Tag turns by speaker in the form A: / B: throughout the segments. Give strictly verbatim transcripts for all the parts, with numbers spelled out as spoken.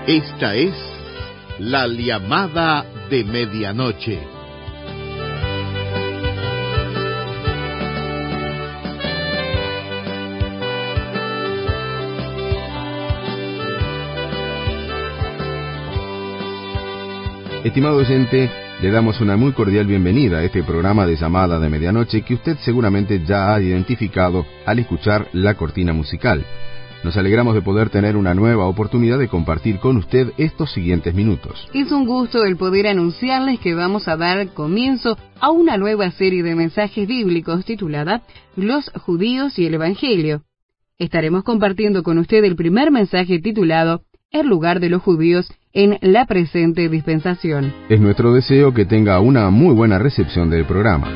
A: Esta es la llamada de medianoche.
B: Estimado oyente, le damos una muy cordial bienvenida a este programa de llamada de medianoche que usted seguramente ya ha identificado al escuchar la cortina musical. Nos alegramos de poder tener una nueva oportunidad de compartir con usted estos siguientes minutos.
C: Es un gusto el poder anunciarles que vamos a dar comienzo a una nueva serie de mensajes bíblicos titulada Los judíos y el Evangelio. Estaremos compartiendo con usted el primer mensaje titulado El lugar de los judíos en la presente dispensación.
B: Es nuestro deseo que tenga una muy buena recepción del programa.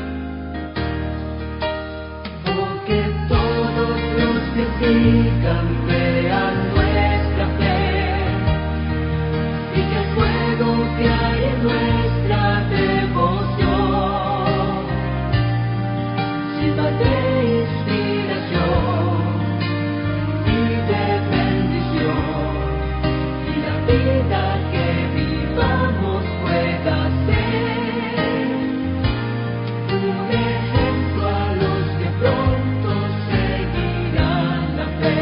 D: Porque todos los que sigan vean nuestra fe, y que el fuego que hay en nuestra devoción sirva de inspiración y de bendición, y la vida que vivamos pueda ser un ejemplo a los que pronto seguirán la fe.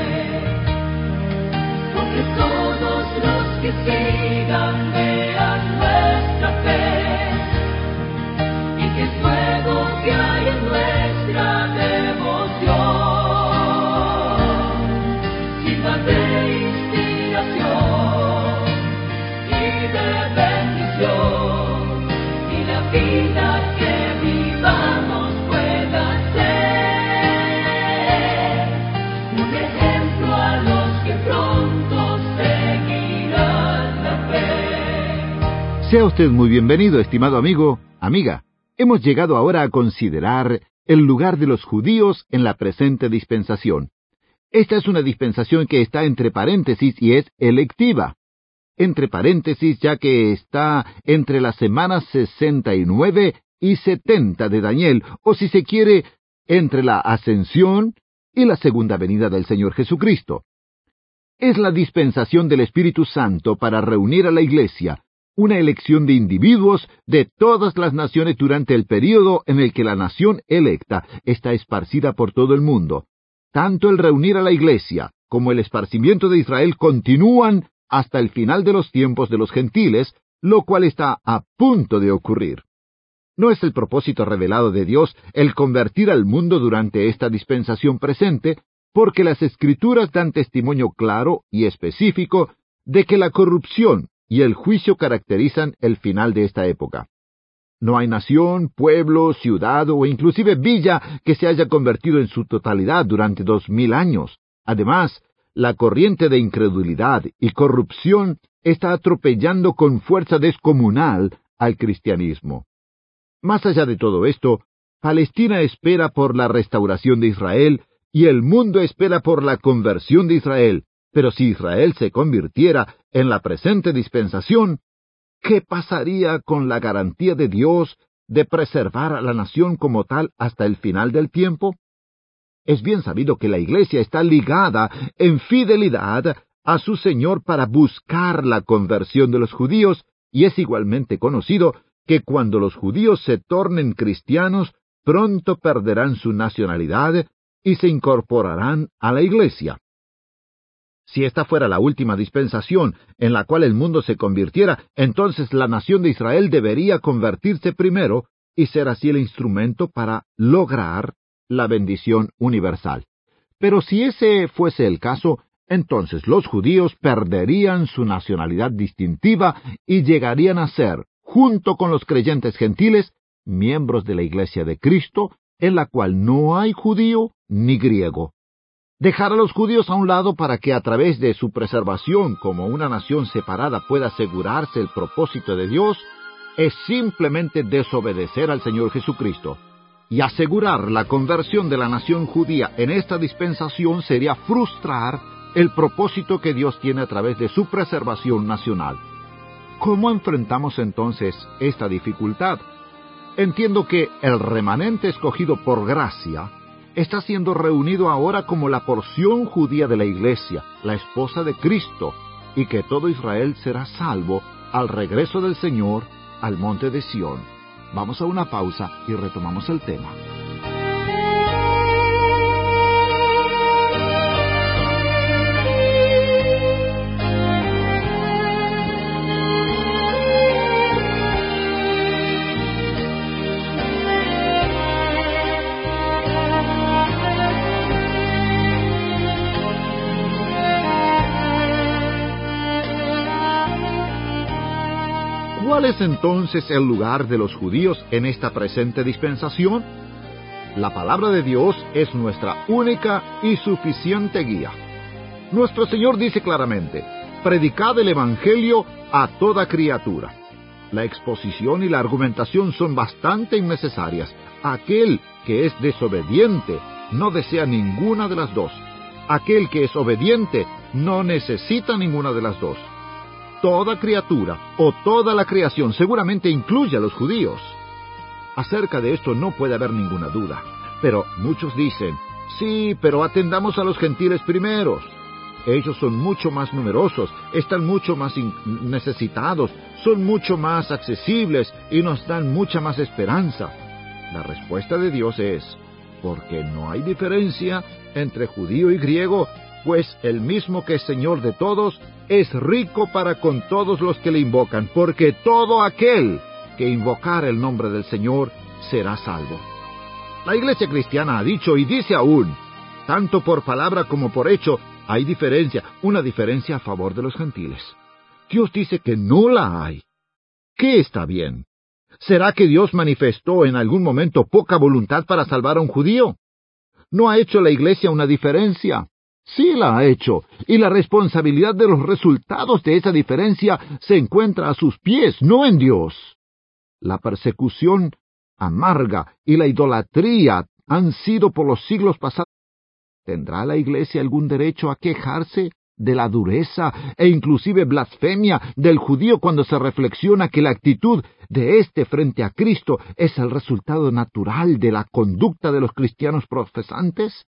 D: Porque todos los que sigan vean nuestra fe, y que el fuego que hay en nuestra devoción sirva de inspiración y de bendición, y la vida que vivamos pueda ser un ejemplo a los que pronto seguirán la fe.
E: Sea usted muy bienvenido, estimado amigo, amiga. Hemos llegado ahora a considerar el lugar de los judíos en la presente dispensación. Esta es una dispensación que está entre paréntesis y es electiva. Entre paréntesis, ya que está entre las semanas sesenta y nueve y setenta de Daniel, o si se quiere, entre la ascensión y la segunda venida del Señor Jesucristo. Es la dispensación del Espíritu Santo para reunir a la Iglesia, una elección de individuos de todas las naciones durante el período en el que la nación electa está esparcida por todo el mundo. Tanto el reunir a la Iglesia como el esparcimiento de Israel continúan hasta el final de los tiempos de los gentiles, lo cual está a punto de ocurrir. No es el propósito revelado de Dios el convertir al mundo durante esta dispensación presente, porque las Escrituras dan testimonio claro y específico de que la corrupción y el juicio caracterizan el final de esta época. No hay nación, pueblo, ciudad o inclusive villa que se haya convertido en su totalidad durante dos mil años. Además, la corriente de incredulidad y corrupción está atropellando con fuerza descomunal al cristianismo. Más allá de todo esto, Palestina espera por la restauración de Israel y el mundo espera por la conversión de Israel. Pero si Israel se convirtiera en la presente dispensación, ¿qué pasaría con la garantía de Dios de preservar a la nación como tal hasta el final del tiempo? Es bien sabido que la Iglesia está ligada en fidelidad a su Señor para buscar la conversión de los judíos, y es igualmente conocido que cuando los judíos se tornen cristianos, pronto perderán su nacionalidad y se incorporarán a la Iglesia. Si esta fuera la última dispensación en la cual el mundo se convirtiera, entonces la nación de Israel debería convertirse primero y ser así el instrumento para lograr la bendición universal. Pero si ese fuese el caso, entonces los judíos perderían su nacionalidad distintiva y llegarían a ser, junto con los creyentes gentiles, miembros de la Iglesia de Cristo, en la cual no hay judío ni griego. Dejar a los judíos a un lado para que a través de su preservación como una nación separada pueda asegurarse el propósito de Dios, es simplemente desobedecer al Señor Jesucristo. Y asegurar la conversión de la nación judía en esta dispensación sería frustrar el propósito que Dios tiene a través de su preservación nacional. ¿Cómo enfrentamos entonces esta dificultad? Entiendo que el remanente escogido por gracia está siendo reunido ahora como la porción judía de la Iglesia, la esposa de Cristo, y que todo Israel será salvo al regreso del Señor al monte de Sión. Vamos a una pausa y retomamos el tema. ¿Cuál es entonces el lugar de los judíos en esta presente dispensación? La palabra de Dios es nuestra única y suficiente guía. Nuestro Señor dice claramente: predicad el Evangelio a toda criatura. La exposición y la argumentación son bastante innecesarias. Aquel que es desobediente no desea ninguna de las dos. Aquel que es obediente no necesita ninguna de las dos. Toda criatura o toda la creación seguramente incluye a los judíos. Acerca de esto no puede haber ninguna duda. Pero muchos dicen: sí, pero atendamos a los gentiles primeros. Ellos son mucho más numerosos, están mucho más necesitados, son mucho más accesibles y nos dan mucha más esperanza. La respuesta de Dios es: porque no hay diferencia entre judío y griego, pues el mismo que es Señor de todos es rico para con todos los que le invocan, porque todo aquel que invocar el nombre del Señor será salvo. La Iglesia cristiana ha dicho y dice aún, tanto por palabra como por hecho, hay diferencia, una diferencia a favor de los gentiles. Dios dice que no la hay. ¿Qué está bien? ¿Será que Dios manifestó en algún momento poca voluntad para salvar a un judío? ¿No ha hecho la Iglesia una diferencia? Sí la ha hecho, y la responsabilidad de los resultados de esa diferencia se encuentra a sus pies, no en Dios. La persecución amarga y la idolatría han sido por los siglos pasados. ¿Tendrá la Iglesia algún derecho a quejarse de la dureza e inclusive blasfemia del judío cuando se reflexiona que la actitud de éste frente a Cristo es el resultado natural de la conducta de los cristianos profesantes?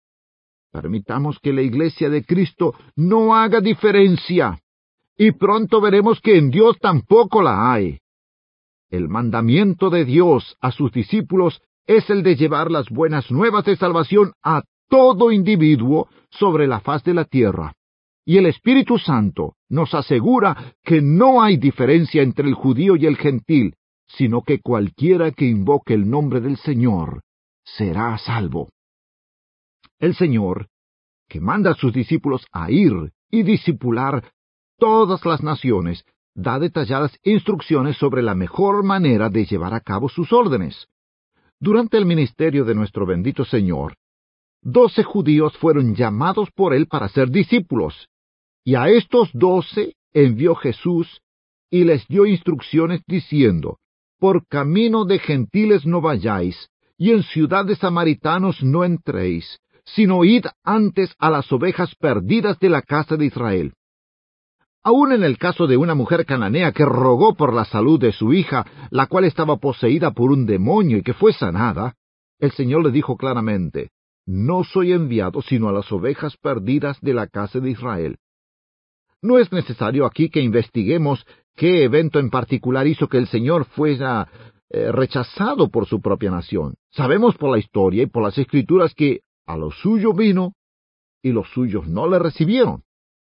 E: Permitamos que la Iglesia de Cristo no haga diferencia, y pronto veremos que en Dios tampoco la hay. El mandamiento de Dios a sus discípulos es el de llevar las buenas nuevas de salvación a todo individuo sobre la faz de la tierra. Y el Espíritu Santo nos asegura que no hay diferencia entre el judío y el gentil, sino que cualquiera que invoque el nombre del Señor será salvo. El Señor, que manda a sus discípulos a ir y discipular todas las naciones, da detalladas instrucciones sobre la mejor manera de llevar a cabo sus órdenes. Durante el ministerio de nuestro bendito Señor, doce judíos fueron llamados por Él para ser discípulos, y a estos doce envió Jesús y les dio instrucciones diciendo: por camino de gentiles no vayáis, y en ciudad de samaritanos no entréis, sino id antes a las ovejas perdidas de la casa de Israel. Aún en el caso de una mujer cananea que rogó por la salud de su hija, la cual estaba poseída por un demonio y que fue sanada, el Señor le dijo claramente: no soy enviado sino a las ovejas perdidas de la casa de Israel. No es necesario aquí que investiguemos qué evento en particular hizo que el Señor fuera eh, rechazado por su propia nación. Sabemos por la historia y por las Escrituras que a lo suyo vino, y los suyos no le recibieron.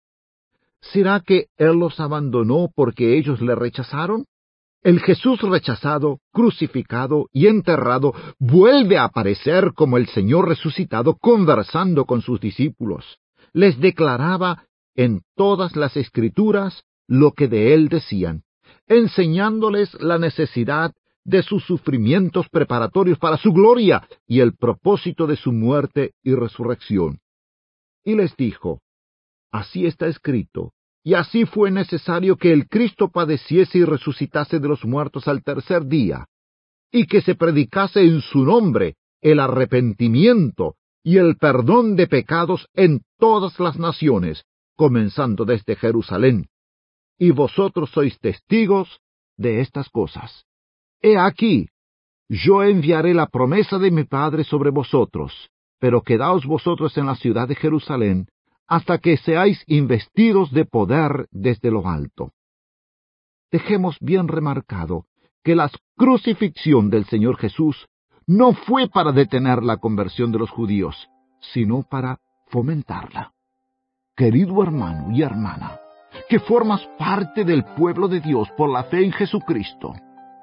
E: ¿Será que Él los abandonó porque ellos le rechazaron? El Jesús rechazado, crucificado y enterrado vuelve a aparecer como el Señor resucitado conversando con sus discípulos. Les declaraba en todas las Escrituras lo que de Él decían, enseñándoles la necesidad de sus sufrimientos preparatorios para su gloria y el propósito de su muerte y resurrección. Y les dijo: así está escrito, y así fue necesario que el Cristo padeciese y resucitase de los muertos al tercer día, y que se predicase en su nombre el arrepentimiento y el perdón de pecados en todas las naciones, comenzando desde Jerusalén. Y vosotros sois testigos de estas cosas. He aquí, yo enviaré la promesa de mi Padre sobre vosotros, pero quedaos vosotros en la ciudad de Jerusalén, hasta que seáis investidos de poder desde lo alto. Dejemos bien remarcado que la crucifixión del Señor Jesús no fue para detener la conversión de los judíos, sino para fomentarla. Querido hermano y hermana, que formas parte del pueblo de Dios por la fe en Jesucristo,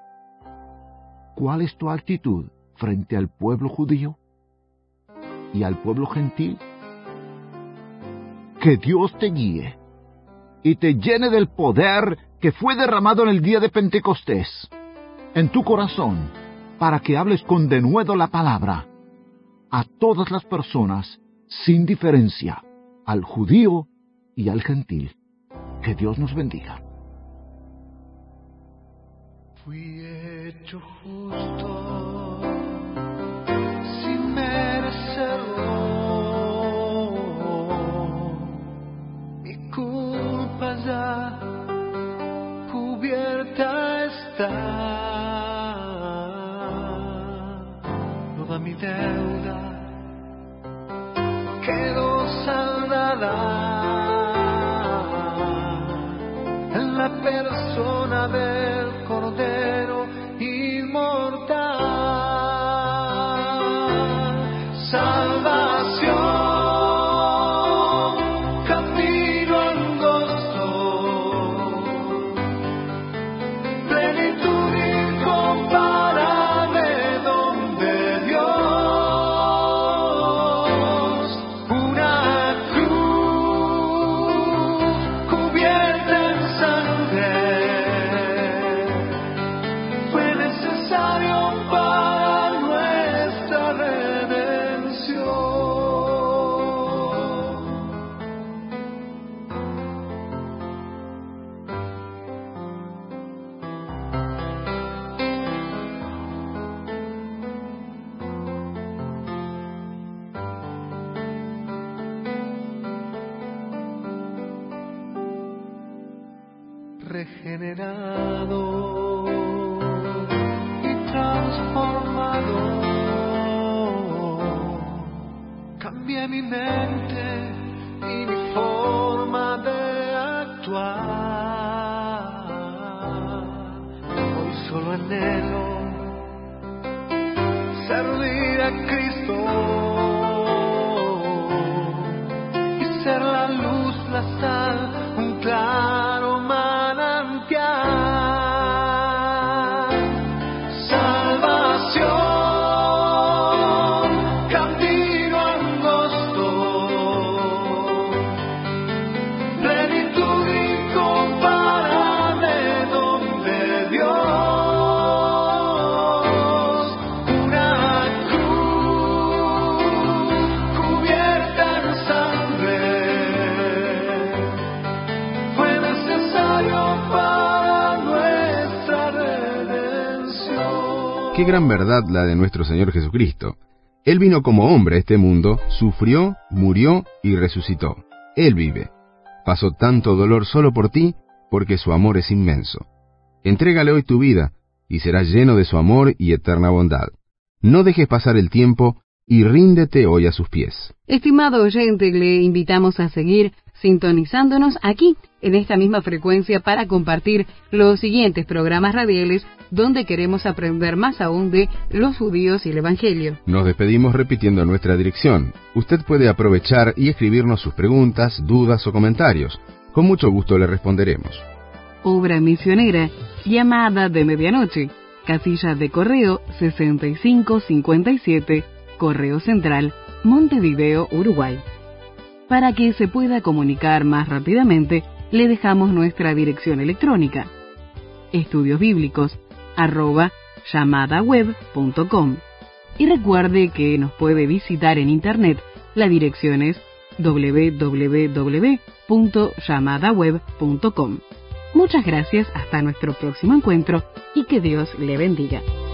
E: ¿cuál es tu actitud frente al pueblo judío y al pueblo gentil? Que Dios te guíe y te llene del poder que fue derramado en el día de Pentecostés en tu corazón, para que hables con denuedo la palabra a todas las personas, sin diferencia, al judío y al gentil. Que Dios nos bendiga.
F: Fui hecho justo sin merecerlo, mi culpa ya cubierta está. Toda mi deuda quedó saldada en la persona del Cordero inmortal. Salvación, camino angosto, plenitud incomparable donde Dios, una cruz cubierta en sangre, fue necesario para nuestra redención. Regenerado y transformado, cambié mi mente y mi forma de actuar. Hoy solo anhelo servir a Cristo y ser la luz, la sal, un claro manantial. Salvación, camino angosto, plenitud incomparable donde Dios, una cruz cubierta en sangre, fue necesario para nuestra redención.
B: Qué gran verdad la de nuestro Señor Jesucristo. Él vino como hombre a este mundo, sufrió, murió y resucitó. Él vive. Pasó tanto dolor solo por ti, porque su amor es inmenso. Entrégale hoy tu vida, y serás lleno de su amor y eterna bondad. No dejes pasar el tiempo, y ríndete hoy a sus pies.
C: Estimado oyente, le invitamos a seguir sintonizándonos aquí, en esta misma frecuencia, para compartir los siguientes programas radiales donde queremos aprender más aún de los judíos y el Evangelio.
B: Nos despedimos repitiendo nuestra dirección. Usted puede aprovechar y escribirnos sus preguntas, dudas o comentarios. Con mucho gusto le responderemos.
C: Obra misionera, llamada de medianoche, casilla de correo sesenta y cinco cincuenta y siete, Correo Central, Montevideo, Uruguay. Para que se pueda comunicar más rápidamente, le dejamos nuestra dirección electrónica: estudios bíblicos arroba llamadaweb punto com. Y recuerde que nos puede visitar en internet. La dirección es doble u doble u doble u punto llamadaweb punto com. Muchas gracias, hasta nuestro próximo encuentro y que Dios le bendiga.